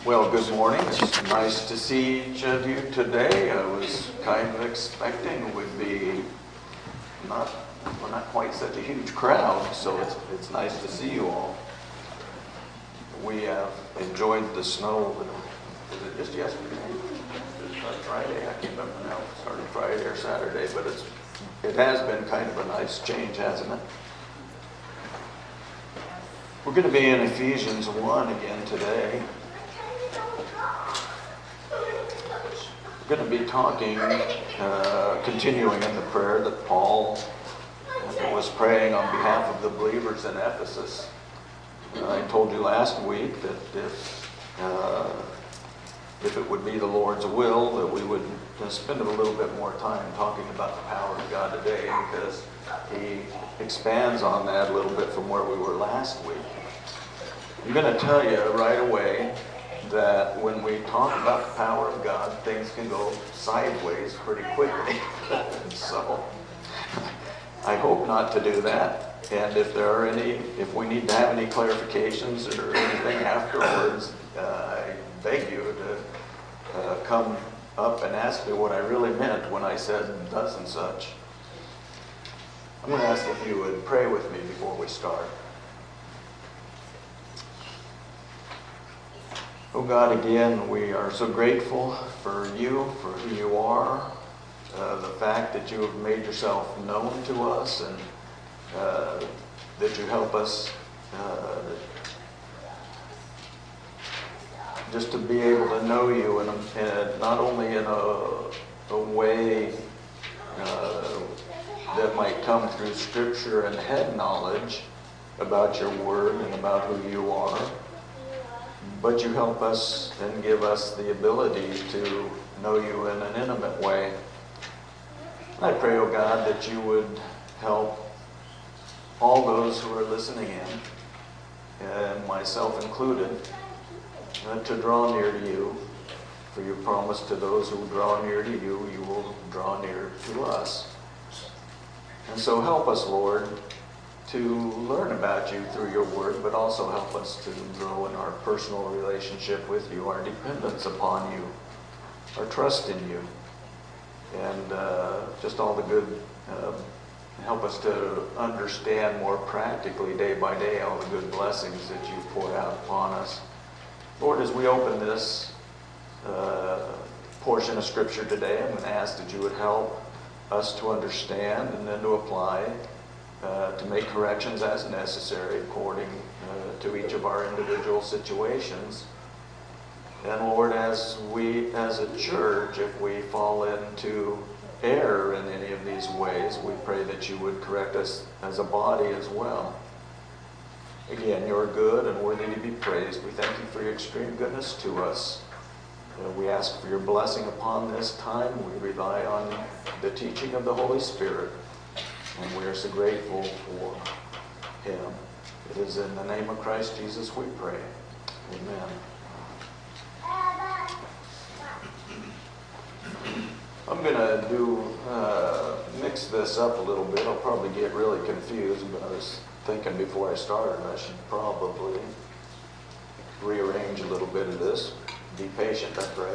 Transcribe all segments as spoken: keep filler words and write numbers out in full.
Well, good morning. It's nice to see each of you today. I was kind of expecting it would be not, well, not quite such a huge crowd, so it's it's nice to see you all. We have enjoyed the snow. Was it just yesterday? Just Friday? I can't remember now. It started Friday or Saturday, but it's it has been kind of a nice change, hasn't it? We're going to be in Ephesians one again today. We're going to be talking, uh, continuing in the prayer that Paul was praying on behalf of the believers in Ephesus. Uh, I told you last week that if uh, if it would be the Lord's will, that we would spend a little bit more time talking about the power of God today, because he expands on that a little bit from where we were last week. I'm going to tell you right away that when we talk about the power of God, things can go sideways pretty quickly. So I hope not to do that. And if there are any, if we need to have any clarifications or anything afterwards, uh, I beg you to uh, come up and ask me what I really meant when I said thus and such. I'm going to ask if you would pray with me before we start. Oh God, again, we are so grateful for you, for who you are, uh, the fact that you have made yourself known to us, and uh, that you help us uh, just to be able to know you, in a, in not only in a, a way uh, that might come through Scripture and head knowledge about your Word and about who you are, but you help us and give us the ability to know you in an intimate way. I pray, oh God, that you would help all those who are listening in, and myself included, uh, to draw near to you. For you promise to those who draw near to you, you will draw near to us. And so help us, Lord, to learn about you through your word, but also help us to grow in our personal relationship with you, our dependence upon you, our trust in you, and uh, just all the good, uh, help us to understand more practically day by day all the good blessings that you've poured out upon us. Lord, as we open this uh, portion of Scripture today, I'm going to ask that you would help us to understand and then to apply Uh, to make corrections as necessary according uh, to each of our individual situations. And Lord, as we, as a church, if we fall into error in any of these ways, we pray that you would correct us as a body as well. Again, you're good and worthy to be praised. We thank you for your extreme goodness to us. Uh, we ask for your blessing upon this time. We rely on the teaching of the Holy Spirit. And we are so grateful for him. It is in the name of Christ Jesus we pray. Amen. I'm going to do uh, mix this up a little bit. I'll probably get really confused, but I was thinking before I started I should probably rearrange a little bit of this. Be patient, I pray.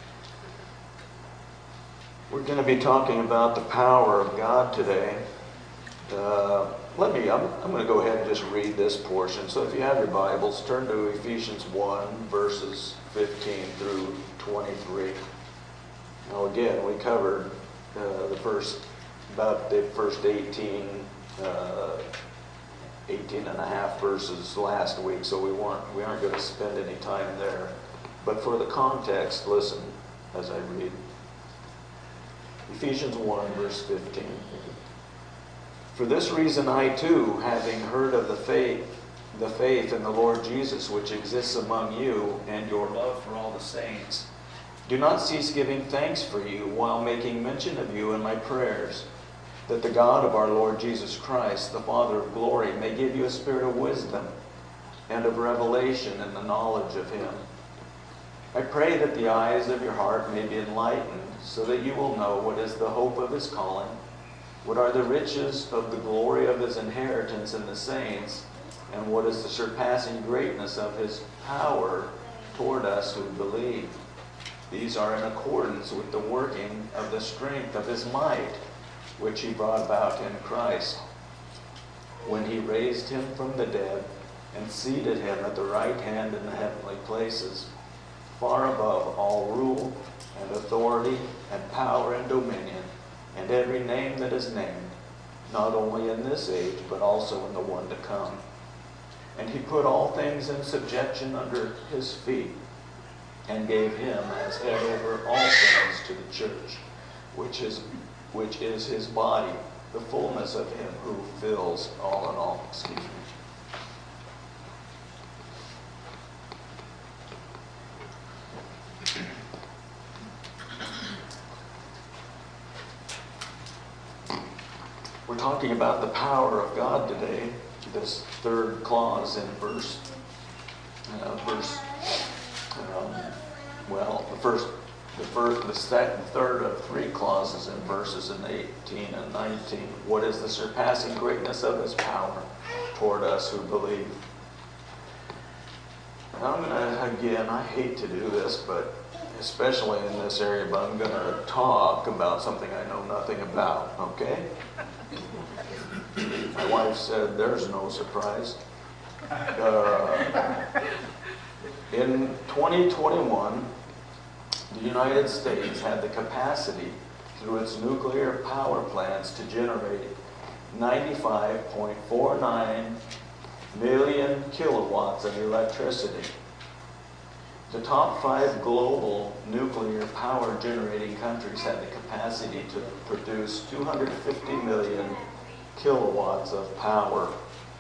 We're going to be talking about the power of God today. Uh, let me, I'm, I'm going to go ahead and just read this portion. So if you have your Bibles, turn to Ephesians one, verses fifteen through twenty-three. Now again, we covered uh, the first, about the first eighteen, uh, eighteen and a half verses last week, so we weren't, we aren't going to spend any time there. But for the context, listen as I read. Ephesians one, verse fifteen. For this reason I too, having heard of the faith, the faith in the Lord Jesus which exists among you, and your love for all the saints, do not cease giving thanks for you while making mention of you in my prayers, that the God of our Lord Jesus Christ, the Father of glory, may give you a spirit of wisdom and of revelation in the knowledge of him. I pray that the eyes of your heart may be enlightened, so that you will know what is the hope of his calling, what are the riches of the glory of his inheritance in the saints, and what is the surpassing greatness of his power toward us who believe. These are in accordance with the working of the strength of his might, which he brought about in Christ, when he raised him from the dead and seated him at the right hand in the heavenly places, far above all rule and authority and power and dominion, and every name that is named, not only in this age, but also in the one to come. And he put all things in subjection under his feet, and gave him as head over all things to the church, which is, which is his body, the fullness of him who fills all in all. Excuse me. We're talking about the power of God today. This third clause in verse, uh, verse, um, well, the first, the first, the second, third of three clauses in verses in eighteen and nineteen. What is the surpassing greatness of his power toward us who believe? Now I'm gonna, again, I hate to do this, but especially in this area, but I'm gonna talk about something I know nothing about, okay? My wife said, there's no surprise. Uh, in twenty twenty-one, the United States had the capacity through its nuclear power plants to generate ninety-five point four nine million kilowatts of electricity. The top five global nuclear power generating countries had the capacity to produce two hundred fifty million kilowatts of power.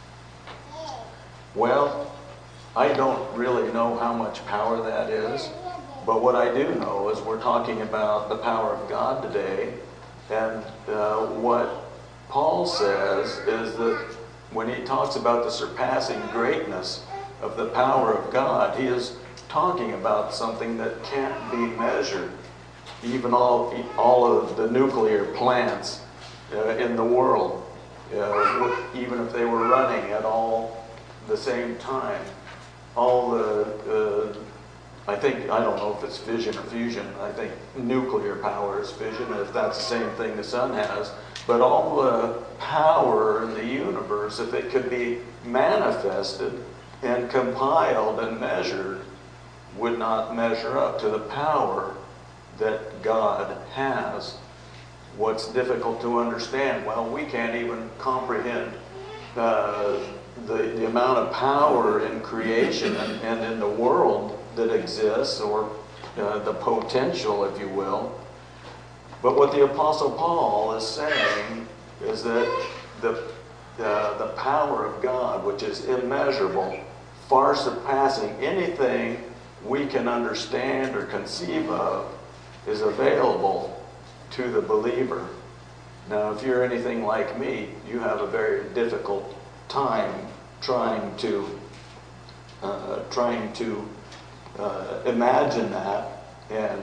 Well, I don't really know how much power that is, but what I do know is we're talking about the power of God today, and uh, what Paul says is that when he talks about the surpassing greatness of the power of God, he is talking about something that can't be measured. Even all, all of the nuclear plants uh, in the world, uh, even if they were running at all the same time, all the, uh, I think, I don't know if it's fission or fusion, I think nuclear power is fission, if that's the same thing the sun has, but all the power in the universe, if it could be manifested and compiled and measured, would not measure up to the power that God has. What's difficult to understand? Well, we can't even comprehend uh, the, the amount of power in creation and, and in the world that exists, or uh, the potential, if you will. But what the Apostle Paul is saying is that the, uh, the power of God, which is immeasurable, far surpassing anything we can understand or conceive of, is available to the believer. Now, if you're anything like me, you have a very difficult time trying to uh, trying to uh, imagine that, and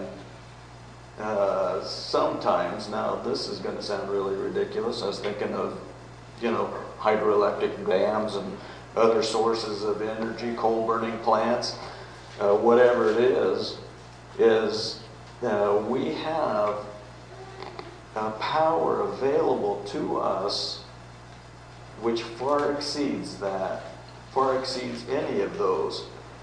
uh, sometimes, now this is going to sound really ridiculous, I was thinking of, you know, hydroelectric dams and other sources of energy, coal burning plants, uh, whatever it is, is uh, we have a power available to us which far exceeds that, far exceeds any of those.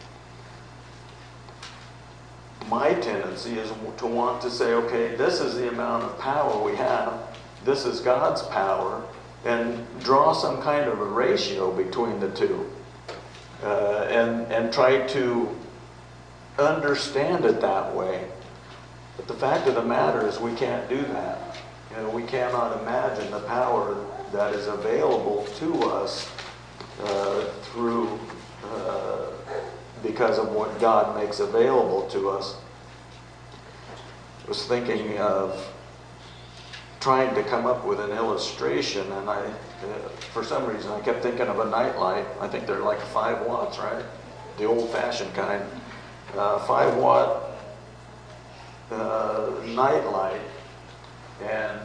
My tendency is to want to say, okay, this is the amount of power we have, this is God's power, and draw some kind of a ratio between the two, uh, and, and try to understand it that way. But the fact of the matter is we can't do that. You know, we cannot imagine the power that is available to us uh, through, uh, because of what God makes available to us. I was thinking of trying to come up with an illustration, and I, uh, for some reason, I kept thinking of a nightlight. I think they're like five watts, right? The old-fashioned kind. Uh, five watt uh, nightlight, and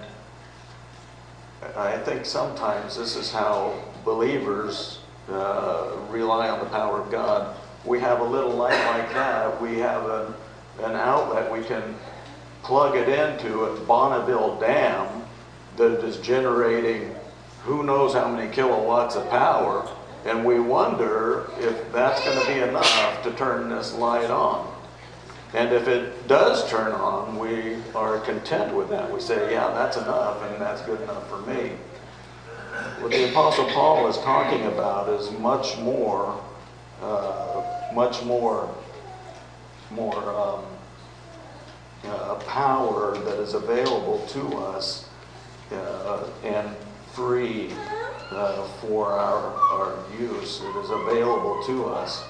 I think sometimes this is how believers uh, rely on the power of God. we have a little light like that, we have a, an outlet we can plug it into at Bonneville Dam that is generating who knows how many kilowatts of power, and we wonder if that's going to be enough to turn this light on. And if it does turn on, we are content with that. We say, yeah, that's enough, and that's good enough for me. What the Apostle Paul is talking about is much more, uh, much more, more um, uh, power that is available to us uh, and free uh, for our, our use. It is available to us.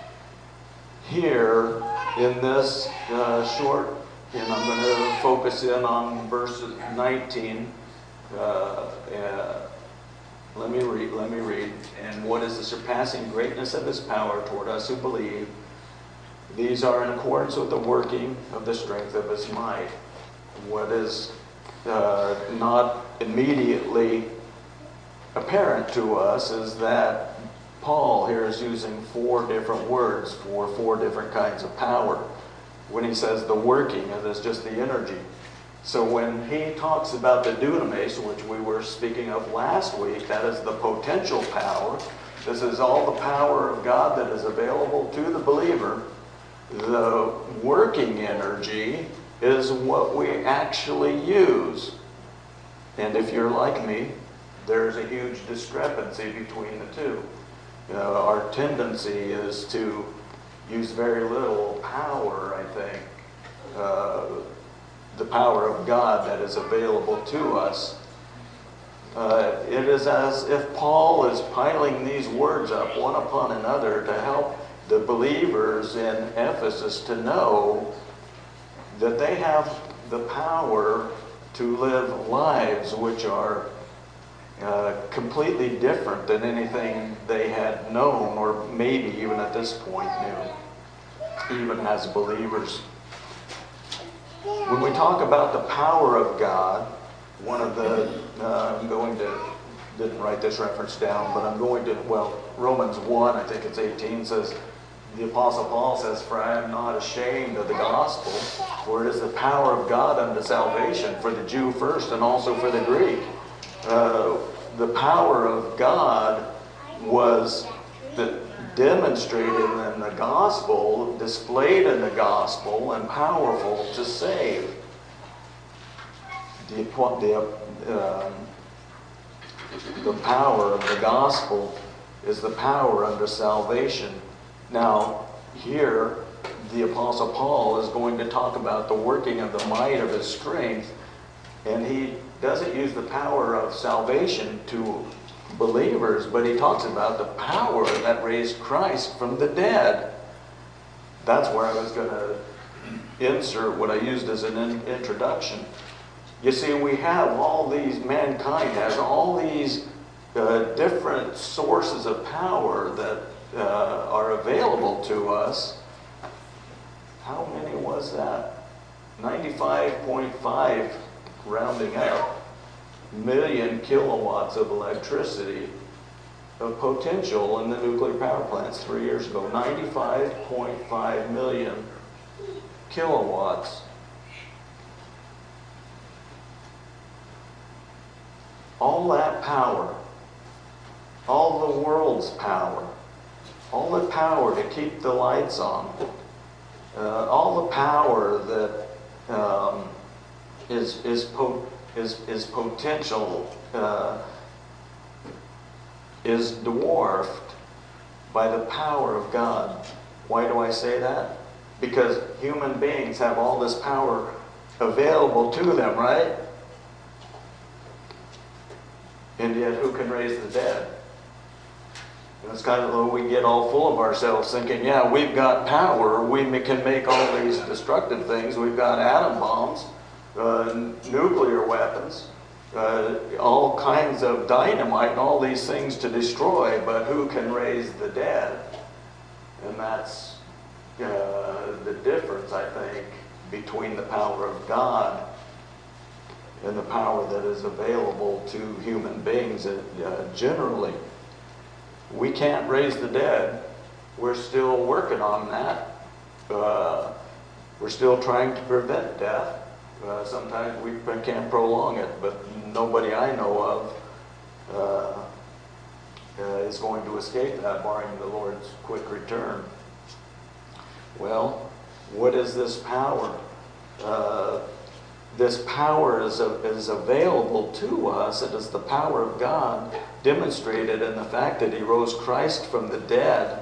Here, in this uh, short, and I'm going to focus in on verse nineteen. Uh, uh, let me read. Let me read. And what is the surpassing greatness of His power toward us who believe? These are in accordance with the working of the strength of His might. What is uh, not immediately apparent to us is that Paul here is using four different words for four different kinds of power. When he says the working, it is just the energy. So when he talks about the dunamis, which we were speaking of last week, that is the potential power. This is all the power of God that is available to the believer. The working energy is what we actually use. And if you're like me, there's a huge discrepancy between the two. Uh, our tendency is to use very little power, I think, uh, the power of God that is available to us. Uh, it is as if Paul is piling these words up one upon another to help the believers in Ephesus to know that they have the power to live lives which are Uh, completely different than anything they had known, or maybe even at this point knew, even as believers. When we talk about the power of God, one of the, uh, I'm going to, didn't write this reference down, but I'm going to, well, Romans one, I think it's eighteen, says, the Apostle Paul says, "For I am not ashamed of the gospel, for it is the power of God unto salvation, for the Jew first and also for the Greek." Uh, the power of God was the, demonstrated in the gospel, displayed in the gospel, and powerful to save. The, the, um, the power of the gospel is the power unto salvation. Now, here, the Apostle Paul is going to talk about the working of the might of His strength, and he doesn't use the power of salvation to believers, but he talks about the power that raised Christ from the dead. That's where I was going to insert what I used as an in- introduction. You see, we have all these, mankind has all these uh, different sources of power that uh, are available to us. How many was that? ninety-five point five, rounding out, million kilowatts of electricity of potential in the nuclear power plants three years ago. ninety-five point five million kilowatts. All that power, all the world's power, all the power to keep the lights on, uh, all the power that um, is is po- is is potential uh, is dwarfed by the power of God. Why do I say that? Because human beings have all this power available to them, right? And yet, who can raise the dead? And it's kind of though we get all full of ourselves thinking, yeah, we've got power, we can make all these destructive things. We've got atom bombs, uh, nuclear weapons, uh, all kinds of dynamite and all these things to destroy, but who can raise the dead? And that's uh, the difference, I think, between the power of God and the power that is available to human beings uh, generally. We can't raise the dead, we're still working on that. Uh, we're still trying to prevent death. Uh, sometimes we can't prolong it, but nobody I know of uh, uh, is going to escape that, barring the Lord's quick return. Well, what is this power? Uh, this power is, a, is available to us. It is the power of God demonstrated in the fact that He rose Christ from the dead.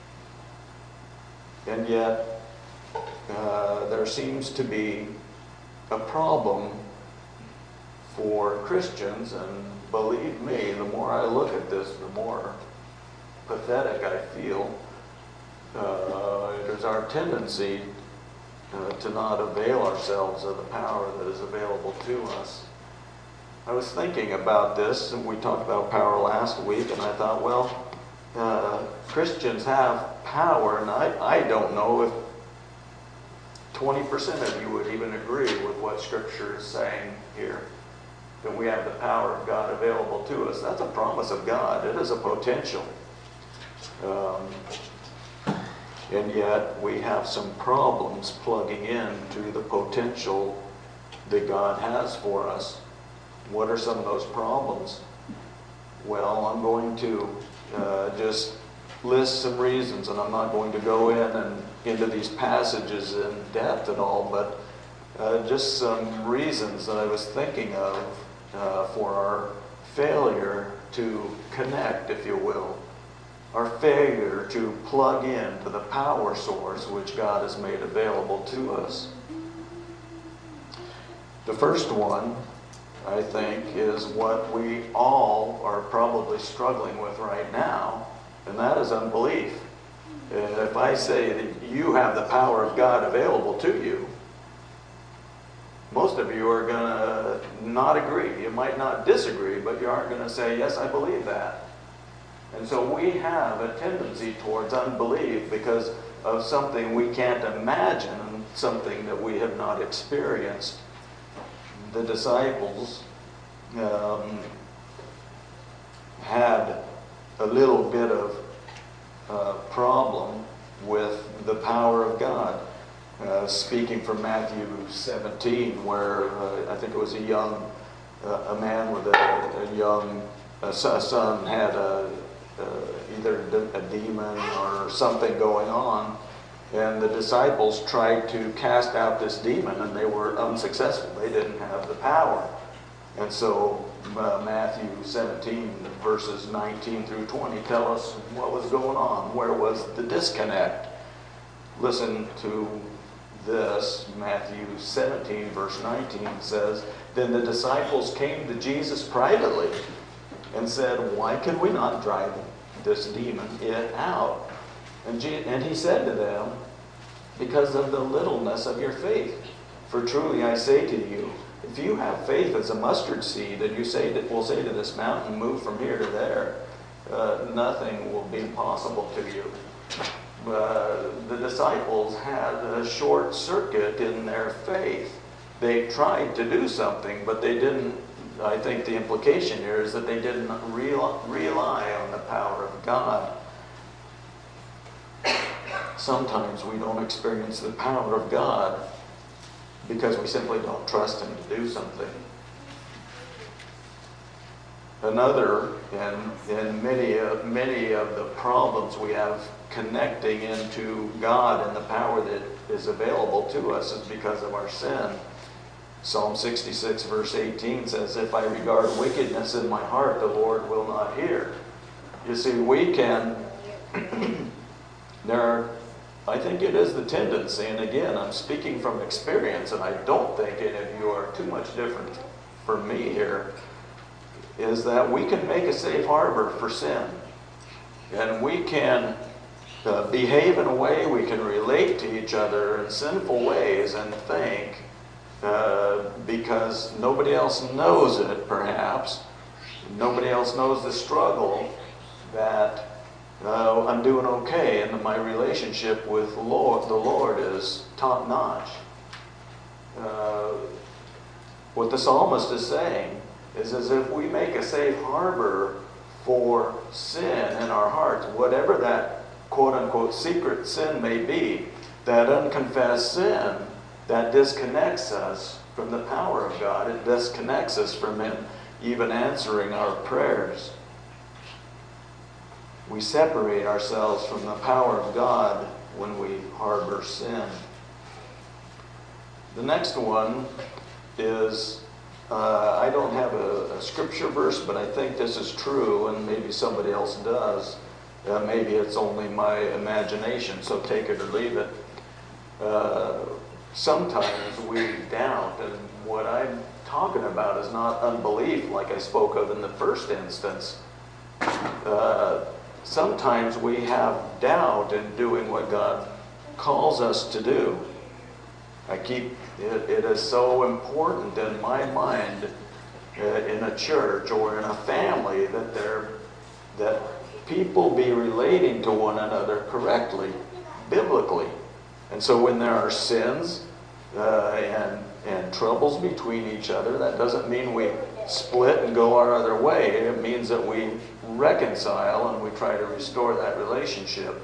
And yet, uh, there seems to be a problem for Christians, and believe me, the more I look at this, the more pathetic I feel. Uh, it is our tendency uh, to not avail ourselves of the power that is available to us. I was thinking about this, and we talked about power last week, and I thought, well, uh, Christians have power, and I, I don't know if twenty percent of you would even agree with what Scripture is saying here, that we have the power of God available to us. That's a promise of God. It is a potential. Um, and yet we have some problems plugging into the potential that God has for us. What are some of those problems? Well, I'm going to uh, just list some reasons, and I'm not going to go in and into these passages in depth at all, but uh, just some reasons that I was thinking of uh, for our failure to connect, if you will, our failure to plug into the power source which God has made available to us. The first one, I think, is what we all are probably struggling with right now, and that is unbelief. If I say that you have the power of God available to you, most of you are going to not agree. You might not disagree, but you aren't going to say, yes, I believe that. And so we have a tendency towards unbelief because of something we can't imagine, something that we have not experienced. The disciples um, had a little bit of uh, problem with the power of God. Uh, speaking from Matthew seventeen, where uh, I think it was a young, uh, a man with a, a young a son had a, uh, either a demon or something going on, and the disciples tried to cast out this demon, and they were unsuccessful. They didn't have the power. And so uh, Matthew seventeen, verses nineteen through twenty tell us what was going on. Where was the disconnect? Listen to this. Matthew seventeen, verse nineteen says, "Then the disciples came to Jesus privately and said, 'Why can we not drive this demon it out?' And, Je- and he said to them, 'Because of the littleness of your faith. For truly I say to you, if you have faith as a mustard seed, and you say that will say to this mountain, move from here to there, uh, nothing will be impossible to you.'" Uh, the disciples had a short circuit in their faith. They tried to do something, but they didn't. I think the implication here is that they didn't real, rely on the power of God. Sometimes we don't experience the power of God because we simply don't trust Him to do something. Another, and, and many, of, many of the problems we have connecting into God and the power that is available to us is because of our sin. Psalm sixty-six, verse eighteen says, "If I regard wickedness in my heart, the Lord will not hear." You see, we can, there are, I think it is the tendency, and again, I'm speaking from experience, and I don't think any of you are too much different from me here, is that we can make a safe harbor for sin. And we can uh, behave in a way, we can relate to each other in sinful ways and think, uh, because nobody else knows it, perhaps, nobody else knows the struggle, that uh, I'm doing okay and my relationship with Lord, the Lord is top-notch. Uh, what the psalmist is saying is as if we make a safe harbor for sin in our hearts, whatever that quote-unquote secret sin may be, that unconfessed sin that disconnects us from the power of God. It disconnects us from Him even answering our prayers. We separate ourselves from the power of God when we harbor sin. The next one is, uh, I don't have a, a scripture verse, but I think this is true, and maybe somebody else does. Uh, maybe it's only my imagination, so take it or leave it. Uh, sometimes we doubt, and what I'm talking about is not unbelief like I spoke of in the first instance. Uh, sometimes we have doubt in doing what God calls us to do. I keep, it, it is so important in my mind uh, in a church or in a family that there, that people be relating to one another correctly, biblically. And so when there are sins uh, and, and troubles between each other, that doesn't mean we split and go our other way. It means that we reconcile and we try to restore that relationship.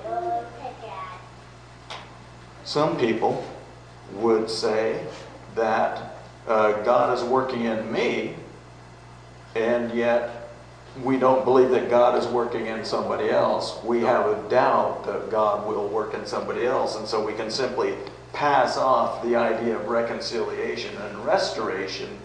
Some people would say that uh, God is working in me, and yet we don't believe that God is working in somebody else. We have a doubt that God will work in somebody else, and so we can simply pass off the idea of reconciliation and restoration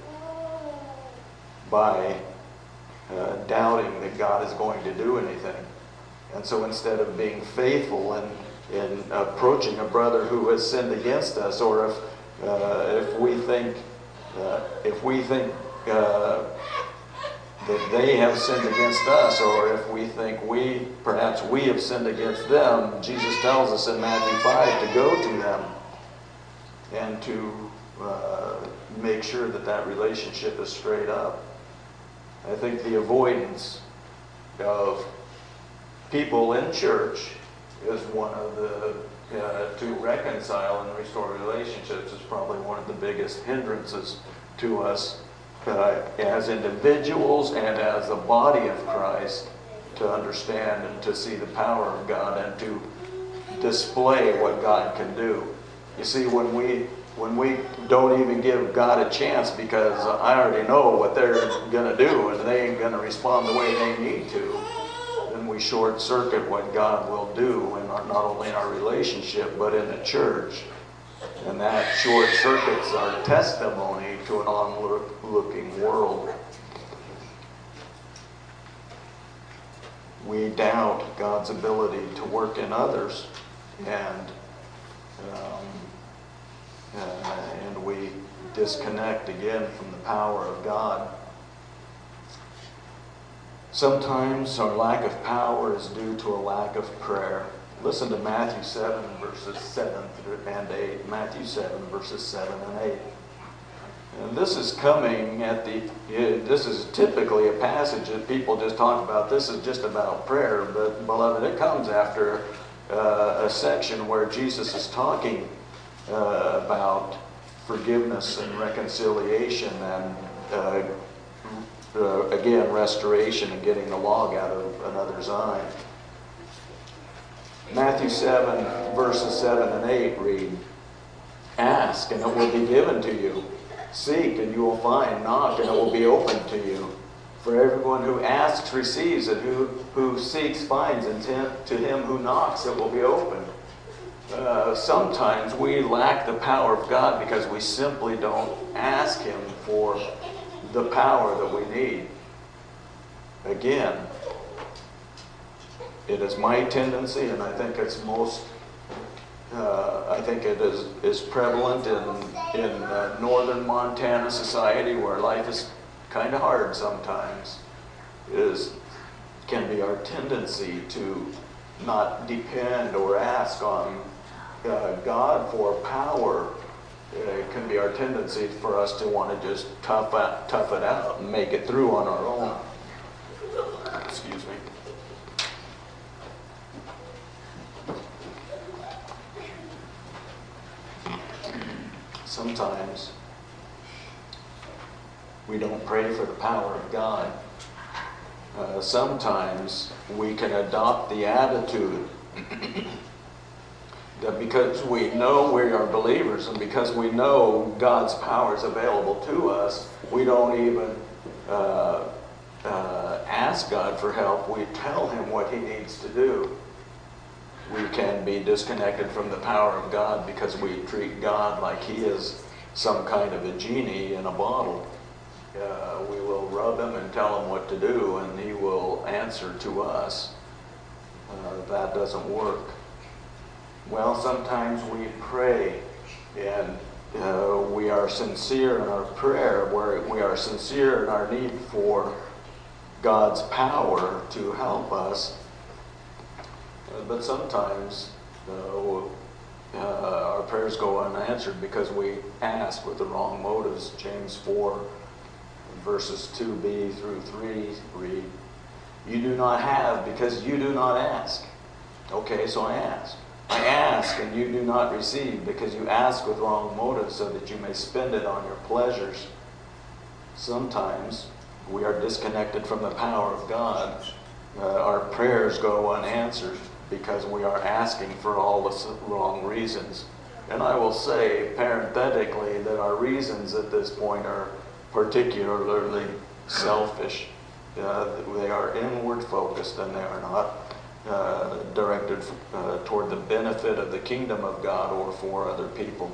by uh, doubting that God is going to do anything. And so instead of being faithful and in approaching a brother who has sinned against us, or if uh, if we think uh, if we think uh, that they have sinned against us, or if we think we perhaps we have sinned against them, Jesus tells us in Matthew five to go to them and to uh, make sure that that relationship is straight up. I think the avoidance of people in church is one of the, uh, to reconcile and restore relationships is probably one of the biggest hindrances to us uh, as individuals and as the body of Christ to understand and to see the power of God and to display what God can do. You see, when we when we don't even give God a chance because I already know what they're going to do and they ain't going to respond the way they need to, then we short circuit what God will do in our, not only in our relationship but in the church. And that short circuits our testimony to an onlooking world. We doubt God's ability to work in others, and um, uh, and we disconnect again from the power of God. Sometimes our lack of power is due to a lack of prayer. Listen to Matthew seven, verses seven and eight. Matthew seven, verses seven and eight. And this is coming at the, this is typically a passage that people just talk about. This is just about prayer, but beloved, it comes after uh, a section where Jesus is talking uh, about forgiveness and reconciliation and uh, uh, again, restoration and getting the log out of another's eye. Matthew seven, verses seven and eight read, "Ask, and it will be given to you. Seek, and you will find. Knock, and it will be opened to you. For everyone who asks receives, and who, who seeks finds, and to him who knocks it will be opened." Uh, sometimes we lack the power of God because we simply don't ask Him for the power that we need. Again, it is my tendency, and I think it's most, uh, I think it is, is prevalent in, in uh, northern Montana society where life is kind of hard sometimes, is can be our tendency to not depend or ask on uh, God for power. It can be our tendency for us to want to just tough, out, tough it out and make it through on our own. Excuse me. Sometimes we don't pray for the power of God. Uh, sometimes we can adopt the attitude That because we know we are believers and because we know God's power is available to us, we don't even uh, uh, ask God for help. We tell him what he needs to do. We can be disconnected from the power of God because we treat God like he is some kind of a genie in a bottle. Uh, we will rub him and tell him what to do, and he will answer to us. Uh, that doesn't work. Well, sometimes we pray and uh, we are sincere in our prayer, where we are sincere in our need for God's power to help us. Uh, but sometimes uh, uh, our prayers go unanswered because we ask with the wrong motives. James four, verses two b through three read, "You do not have because you do not ask." Okay, so I ask. I ask and you do not receive because you ask with wrong motives so that you may spend it on your pleasures. Sometimes we are disconnected from the power of God. Uh, our prayers go unanswered because we are asking for all the wrong reasons. And I will say parenthetically that our reasons at this point are particularly selfish. Uh, they are inward focused and they are not Uh, directed uh, toward the benefit of the kingdom of God or for other people.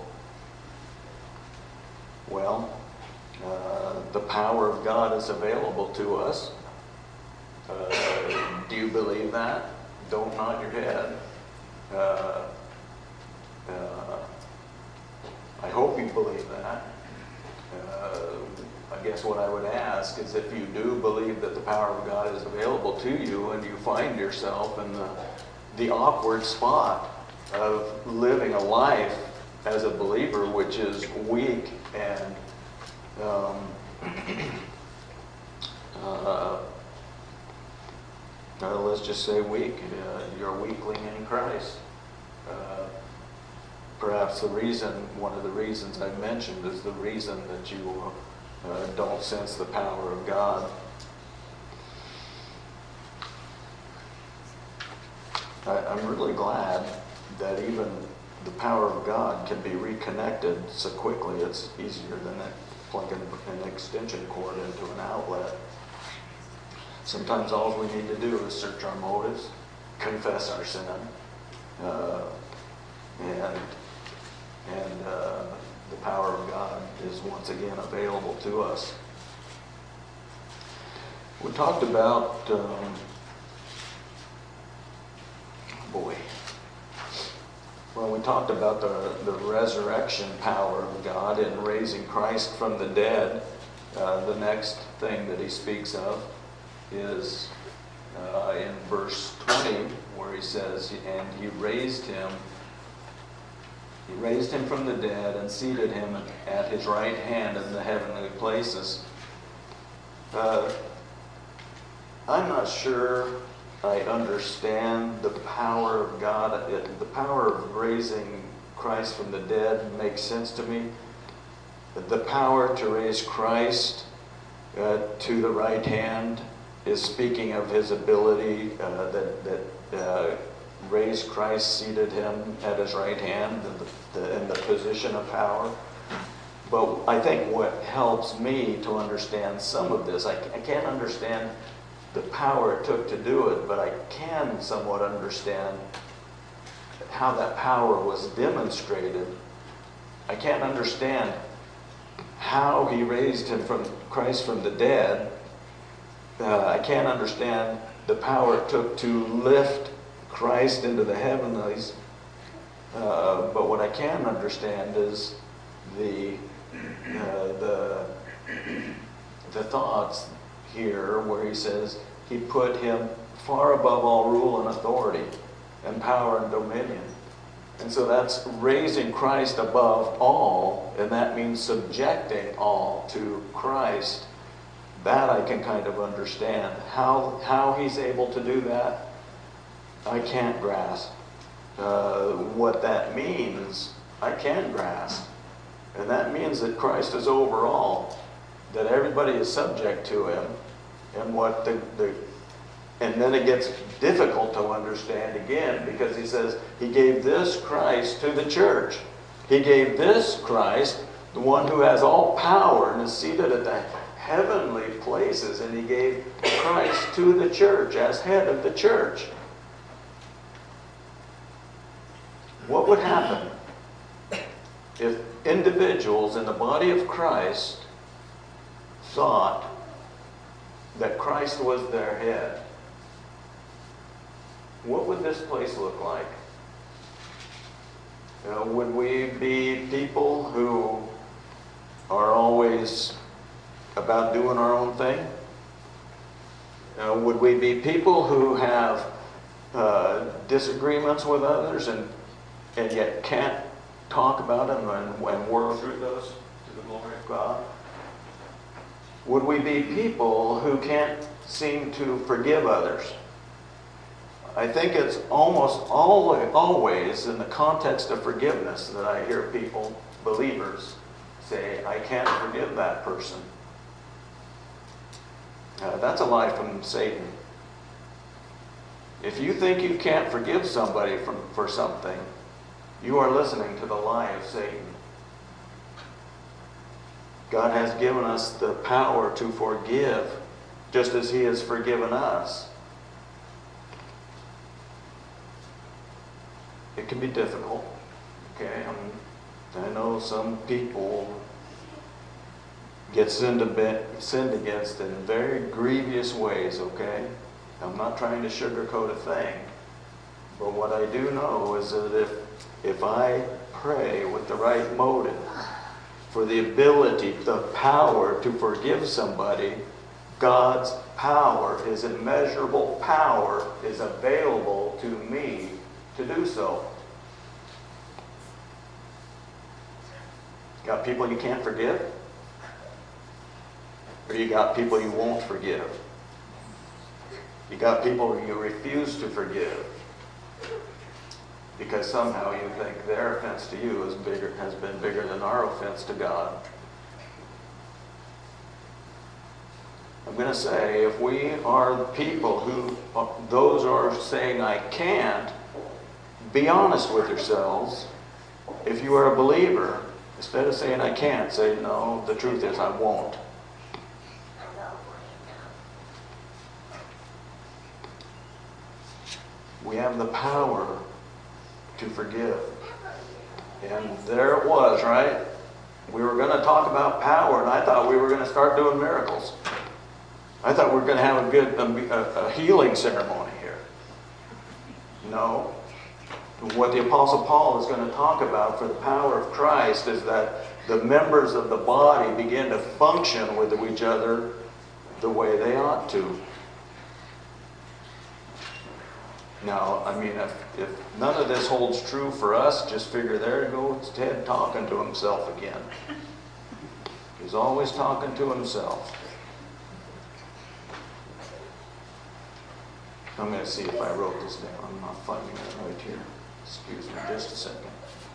Well, uh, the power of God is available to us. Uh, do you believe that? Don't nod your head. Uh, uh, I hope you believe that. Uh, I guess what I would ask is if you do believe that the power of God is available to you and you find yourself in the, the awkward spot of living a life as a believer which is weak and um, uh, uh, let's just say weak. Uh, you're a weakling in Christ. Uh, perhaps the reason, one of the reasons I mentioned is the reason that you uh, Uh, don't sense the power of God. I, I'm really glad that even the power of God can be reconnected so quickly. It's easier than plugging an extension cord into an outlet. Sometimes all we need to do is search our motives, confess our sin, uh, and and uh, the power of God is once again available to us. We talked about, um, boy, well, we talked about the, the resurrection power of God in raising Christ from the dead. Uh, the next thing that he speaks of is uh, in verse twenty, where he says, "And he raised him He raised him from the dead and seated him at his right hand in the heavenly places." Uh, I'm not sure I understand the power of God. It, the power of raising Christ from the dead makes sense to me. The power to raise Christ uh, to the right hand is speaking of his ability uh, that, that uh, raised Christ, seated him at his right hand in the, the, in the position of power. But I think what helps me to understand some of this, I, I can't understand the power it took to do it, but I can somewhat understand how that power was demonstrated. I can't understand how he raised him from Christ from the dead. Uh, I can't understand the power it took to lift Christ into the heavenlies, uh, but what I can understand is the uh, the the thoughts here where he says he put him far above all rule and authority and power and dominion, and so that's raising Christ above all, and that means subjecting all to Christ. That I can kind of understand. How how he's able to do that, I can't grasp. Uh, what that means, I can grasp. And that means that Christ is over all, that everybody is subject to him. And what the, the And then it gets difficult to understand again, because he says he gave this Christ to the church. He gave this Christ, the one who has all power and is seated at the heavenly places, and he gave Christ to the church as head of the church. What would happen if individuals in the body of Christ thought that Christ was their head? What would this place look like? You know, would we be people who are always about doing our own thing? You know, would we be people who have uh, disagreements with others and and yet can't talk about them and, and work through those to the glory of God? Would we be people who can't seem to forgive others? I think it's almost always, always in the context of forgiveness that I hear people, believers, say, I can't forgive that person. Uh, that's a lie from Satan. If you think you can't forgive somebody from, for something, you are listening to the lie of Satan. God has given us the power to forgive, just as He has forgiven us. It can be difficult. Okay, I'm, I know some people get sinned, a sinned against in very grievous ways. Okay, I'm not trying to sugarcoat a thing, but what I do know is that if if I pray with the right motive, for the ability, the power to forgive somebody, God's power, His immeasurable power, is available to me to do so. Got people you can't forgive? Or you got people you won't forgive? You got people you refuse to forgive because somehow you think their offense to you is bigger, has been bigger than our offense to God. I'm going to say, if we are people who, those are saying I can't, be honest with yourselves. If you are a believer, instead of saying I can't, say no, the truth is I won't. We have the power to forgive. And there it was, right? We were going to talk about power, and I thought we were going to start doing miracles. I thought we were going to have a good a, a healing ceremony here. No. What the Apostle Paul is going to talk about for the power of Christ is that the members of the body begin to function with each other the way they ought to. Now, I mean, if, if none of this holds true for us, just figure there goes Ted talking to himself again. He's always talking to himself. I'm going to see if I wrote this down. I'm not finding it right here. Excuse me just a second.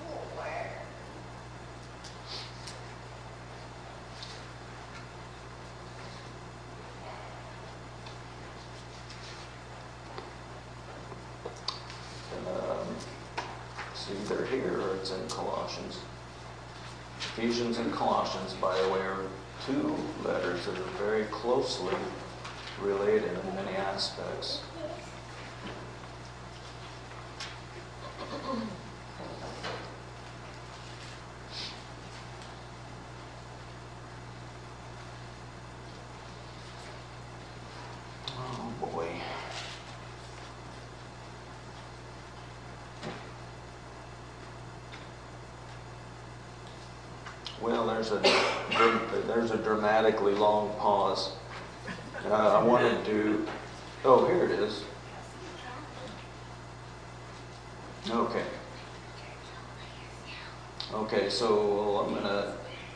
It's either here or it's in Colossians. Ephesians and Colossians, by the way, are two letters that are very closely related in many aspects. Oh boy. Well, there's a there's a dramatically long pause. Uh, I wanted to. Oh, here it is. Okay. Okay, so I'm gonna.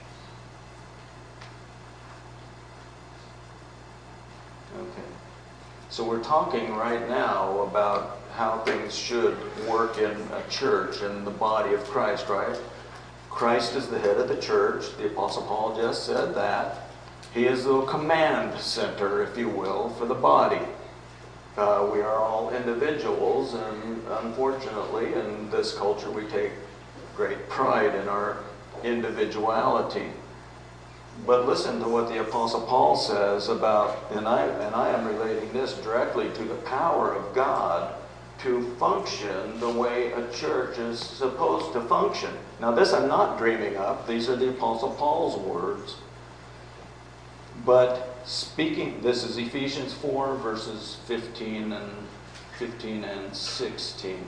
Okay. So we're talking right now about how things should work in a church and the body of Christ, right? Christ is the head of the church. The Apostle Paul just said that. He is the command center, if you will, for the body. Uh, we are all individuals, and unfortunately, in this culture, we take great pride in our individuality. But listen to what the Apostle Paul says about, and I, and I am relating this directly to the power of God to function the way a church is supposed to function. Now this I'm not dreaming up. These are the Apostle Paul's words. But speaking, this is Ephesians four, verses fifteen and fifteen and sixteen.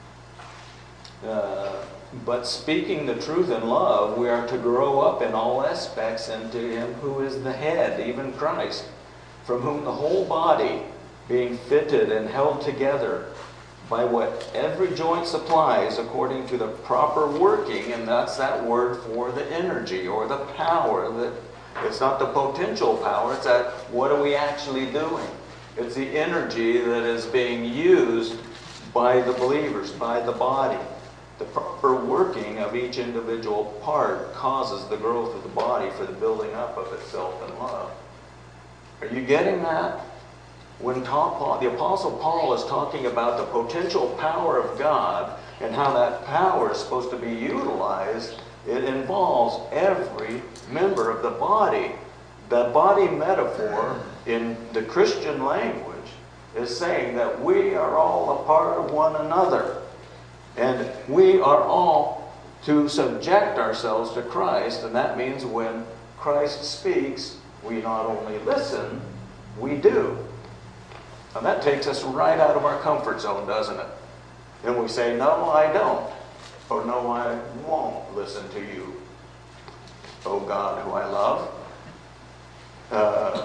Uh, but speaking the truth in love, we are to grow up in all aspects into Him who is the head, even Christ, from whom the whole body, being fitted and held together by what every joint supplies according to the proper working, and that's that word for the energy or the power. That it's not the potential power, it's that what are we actually doing? It's the energy that is being used by the believers, by the body. The proper working of each individual part causes the growth of the body for the building up of itself in love. Are you getting that? When Paul, the Apostle Paul is talking about the potential power of God and how that power is supposed to be utilized, it involves every member of the body. The body metaphor in the Christian language is saying that we are all a part of one another. And we are all to subject ourselves to Christ, and that means when Christ speaks, we not only listen, we do. And that takes us right out of our comfort zone, doesn't it? And we say, no, I don't. Or no, I won't listen to you, oh God, who I love. Uh,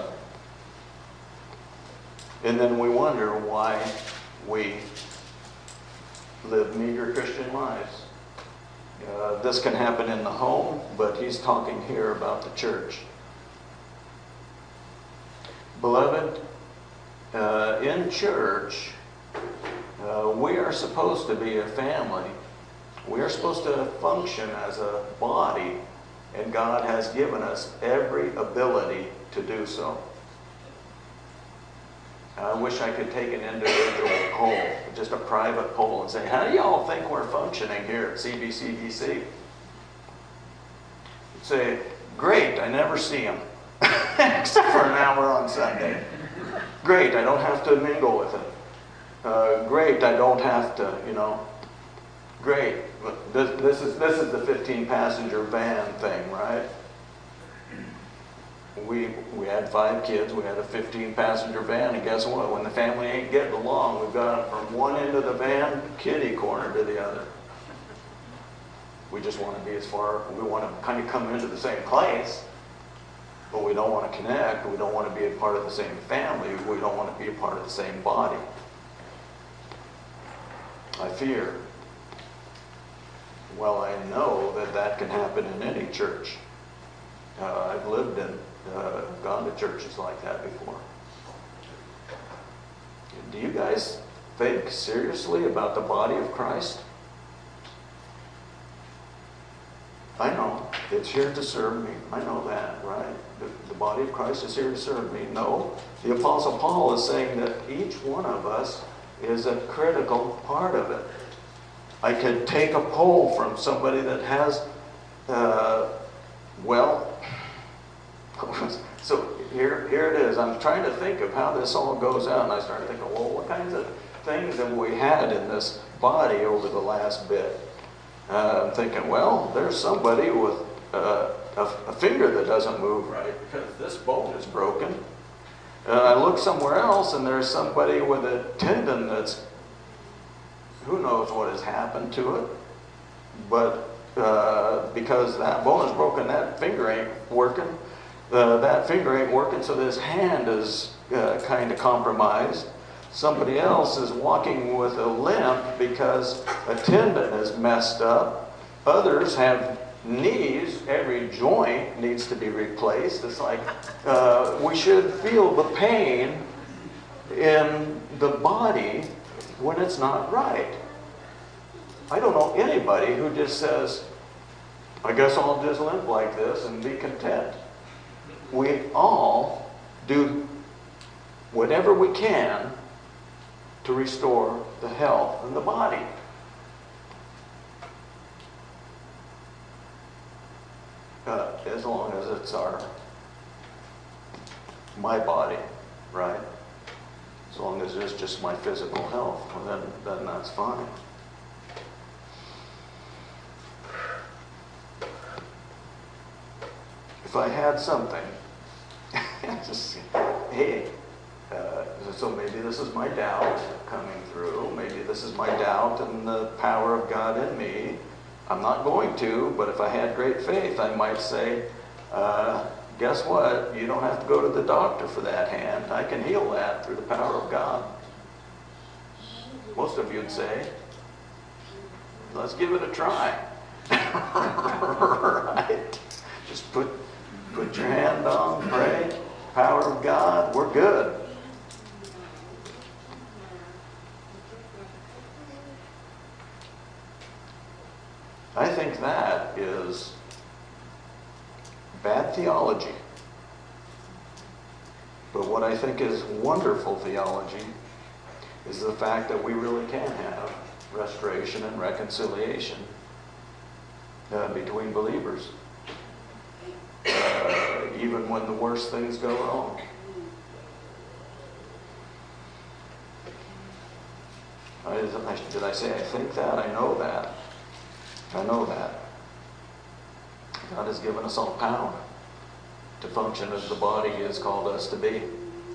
and then we wonder why we live meager Christian lives. Uh, this can happen in the home, but he's talking here about the church. Beloved, uh, in church, uh, we are supposed to be a family. We are supposed to function as a body, and God has given us every ability to do so. I wish I could take an individual poll, just a private poll, and say, how do y'all think we're functioning here at C B C D C? You'd say, great, I never see them. Except for an hour on Sunday. Great, I don't have to mingle with them. Uh, great, I don't have to, you know. Great. This, this is this is the fifteen passenger van thing, right? We we had five kids, we had a fifteen passenger van, and guess what? When the family ain't getting along, we've got them from one end of the van, kitty corner, to the other. We just want to be as far, we want to kind of come into the same place, but we don't want to connect, we don't want to be a part of the same family, we don't want to be a part of the same body. I fear. Well, I know that that can happen in any church. Uh, I've lived in Uh, gone to churches like that before. Do you guys think seriously about the body of Christ? I know it's here to serve me. I know that, right? The, the body of Christ is here to serve me. No, the Apostle Paul is saying that each one of us is a critical part of it. I could take a poll from somebody that has, uh, well, so here, here it is. I'm trying to think of how this all goes out, and I started thinking, well, what kinds of things have we had in this body over the last bit? Uh, I'm thinking, well, there's somebody with uh, a, a finger that doesn't move right because this bone is broken. Uh, I look somewhere else, and there's somebody with a tendon that's, who knows what has happened to it, but uh, because that bone is broken, that finger ain't working. Uh, that finger ain't working, so this hand is uh, kind of compromised. Somebody else is walking with a limp because a tendon is messed up. Others have knees, every joint needs to be replaced. It's like uh, we should feel the pain in the body when it's not right. I don't know anybody who just says, I guess I'll just limp like this and be content. We all do whatever we can to restore the health in the body. Uh, as long as it's our, my body, right? As long as it's just my physical health, well, then, then that's fine. If I had something, just, hey, uh, so maybe this is my doubt coming through. Maybe this is my doubt and the power of God in me. I'm not going to, but if I had great faith, I might say, uh, guess what? You don't have to go to the doctor for that hand. I can heal that through the power of God. Most of you would say, let's give it a try. Right? Just put, put your hand on, pray, power of God, we're good. I think that is bad theology. But what I think is wonderful theology is the fact that we really can have restoration and reconciliation uh, between believers, uh, even when the worst things go wrong. I, I, did I say I think that? I know that. I know that. God has given us all power to function as the body He has called us to be.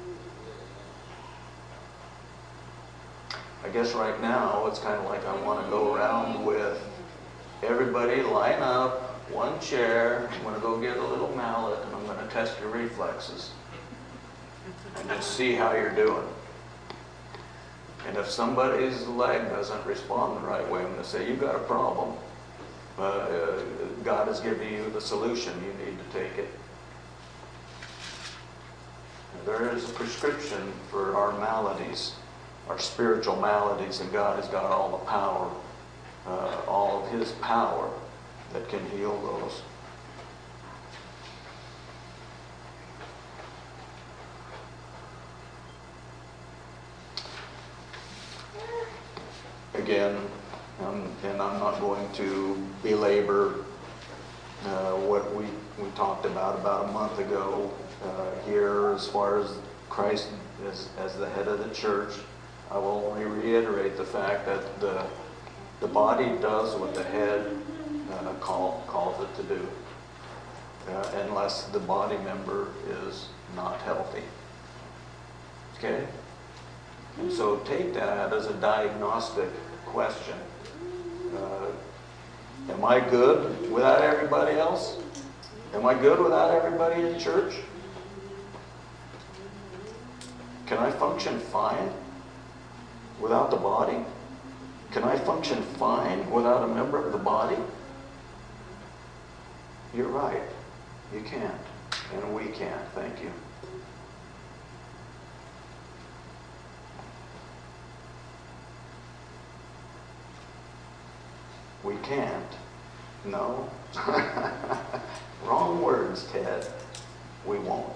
I guess right now it's kind of like I want to go around with everybody line up, one chair. I'm going to go get a little mallet and I'm going to test your reflexes and just see how you're doing. And if somebody's leg doesn't respond the right way, I'm going to say, you've got a problem. Uh, God has given you the solution. You need to take it. There is a prescription for our maladies, our spiritual maladies, and God has got all the power, uh, all of His power that can heal those. Again, um, and I'm not going to belabor uh, what we, we talked about about a month ago uh, here as far as Christ as, as the head of the church. I will only reiterate the fact that the, the body does what the head uh, call, calls it to do, uh, unless the body member is not healthy. Okay? And so take that as a diagnostic question. Uh, am I good without everybody else? Am I good without everybody in church? Can I function fine without the body? Can I function fine without a member of the body? You're right. You can't. And we can't. Thank you. We can't. No. Wrong words, Ted. We won't.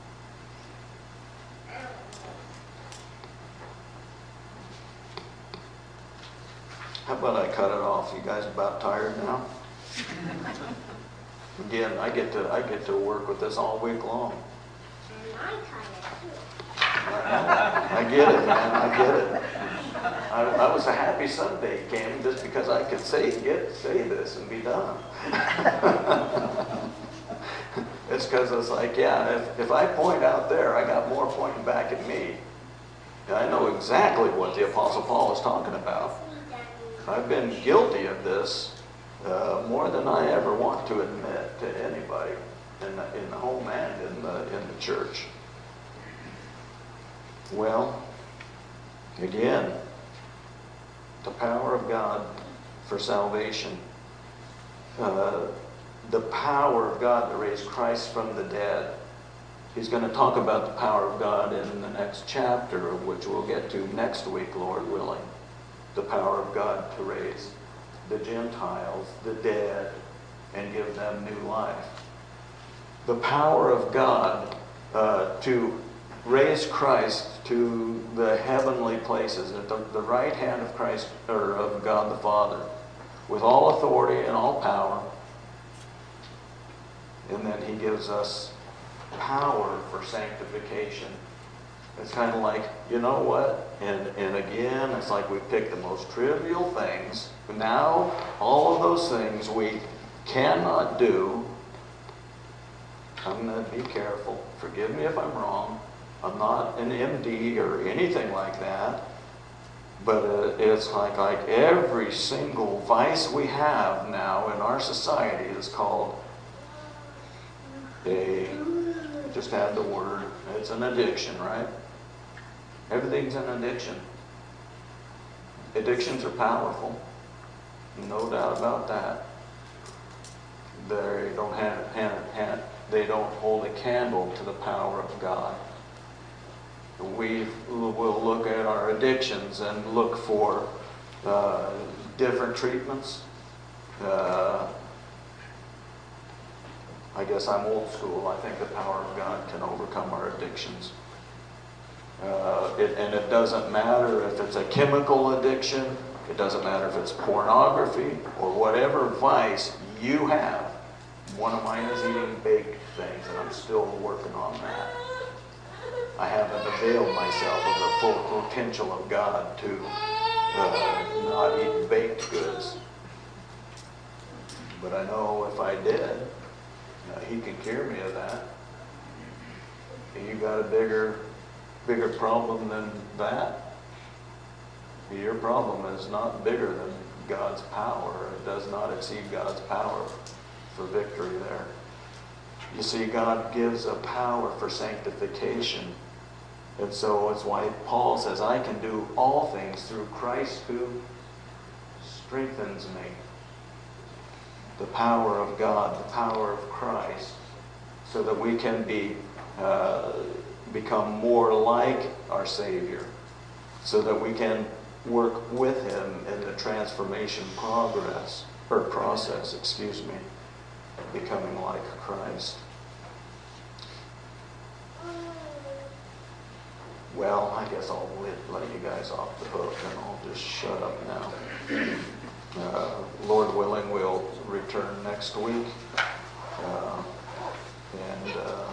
How about I cut it off? You guys about tired now? Again, I get to I get to work with this all week long. I get it, man. I get it. I, I was a happy Sunday came just because I could say get say this and be done. It's because it's like, yeah, if, if I point out there, I got more pointing back at me. And I know exactly what the Apostle Paul is talking about. I've been guilty of this uh, more than I ever want to admit to anybody in the, in the home and in the in the church. Well, again, the power of God for salvation. Uh, the power of God to raise Christ from the dead. He's going to talk about the power of God in the next chapter, which we'll get to next week, Lord willing. The power of God to raise the Gentiles, the dead, and give them new life. The power of God uh, to raised Christ to the heavenly places, at the, the right hand of Christ, or of God the Father, with all authority and all power. And then he gives us power for sanctification. It's kind of like, you know what? And, and again, it's like we pick the most trivial things. Now, all of those things we cannot do. I'm going to be careful. Forgive me if I'm wrong. I'm not an M D or anything like that. But uh, it's like, like every single vice we have now in our society is called a, just add the word, it's an addiction, right? Everything's an addiction. Addictions are powerful. No doubt about that. They don't have, have, have, they don't hold a candle to the power of God. We will look at our addictions and look for uh, different treatments. Uh, I guess I'm old school. I think the power of God can overcome our addictions. Uh, it, and it doesn't matter if it's a chemical addiction. It doesn't matter if it's pornography or whatever vice you have. One of mine is eating baked things, and I'm still working on that. I haven't availed myself of the full potential of God to uh, not eat baked goods. But I know if I did, uh, he can cure me of that. You got a bigger, bigger problem than that? Your problem is not bigger than God's power. It does not exceed God's power for victory there. You see, God gives a power for sanctification. And so it's why Paul says, I can do all things through Christ who strengthens me. The power of God, the power of Christ, so that we can be uh, become more like our Savior, so that we can work with Him in the transformation progress, or process, excuse me, becoming like Christ. Well, I guess I'll let, let you guys off the hook and I'll just shut up now. Uh, Lord willing, we'll return next week. Uh, and uh,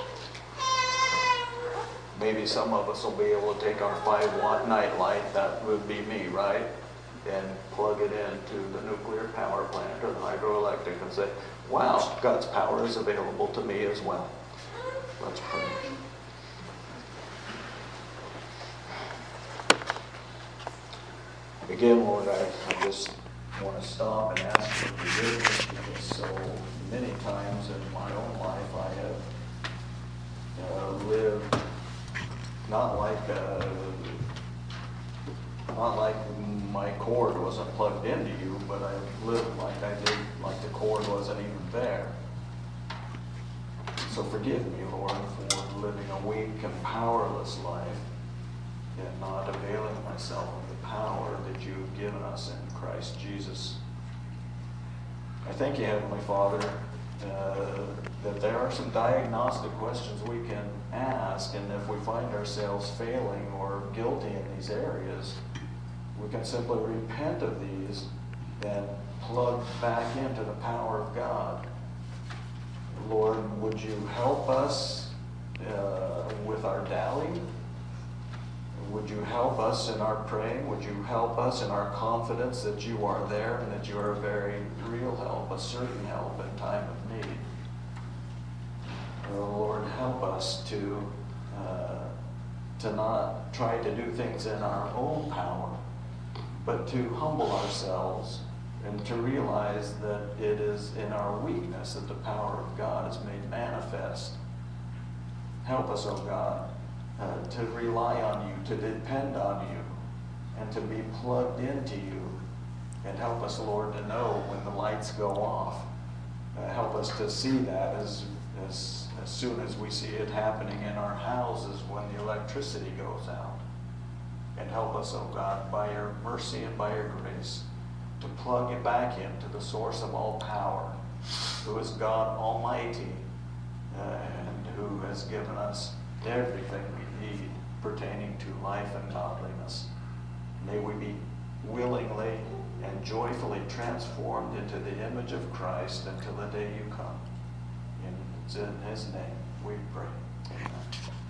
maybe some of us will be able to take our five watt night light, that would be me, right? And plug it into the nuclear power plant or the hydroelectric and say, wow, God's power is available to me as well. Let's pray. Again, Lord, I, I just want to stop and ask for forgiveness because so many times in my own life I have uh, lived not like uh, not like my cord wasn't plugged into you, but I lived like I did, like the cord wasn't even there. So forgive me, Lord, for living a weak and powerless life and not availing myself of the power that you've given us in Christ Jesus. I thank you, Heavenly Father, uh, that there are some diagnostic questions we can ask, and if we find ourselves failing or guilty in these areas, we can simply repent of these and plug back into the power of God. Lord, would you help us uh, with our doubting? Would you help us in our praying? Would you help us in our confidence that you are there and that you are a very real help, a certain help in time of need? Oh, Lord, help us to uh, to not try to do things in our own power, but to humble ourselves and to realize that it is in our weakness that the power of God is made manifest. Help us, oh God, uh, to rely on you, to depend on you, and to be plugged into you. And help us, Lord, to know when the lights go off. Uh, help us to see that as, as, as soon as we see it happening in our houses when the electricity goes out. And help us, oh God, by your mercy and by your grace, to plug it back into the source of all power, who is God Almighty, uh, and who has given us everything we need pertaining to life and godliness. May we be willingly and joyfully transformed into the image of Christ until the day you come. And it's in his name we pray. Amen.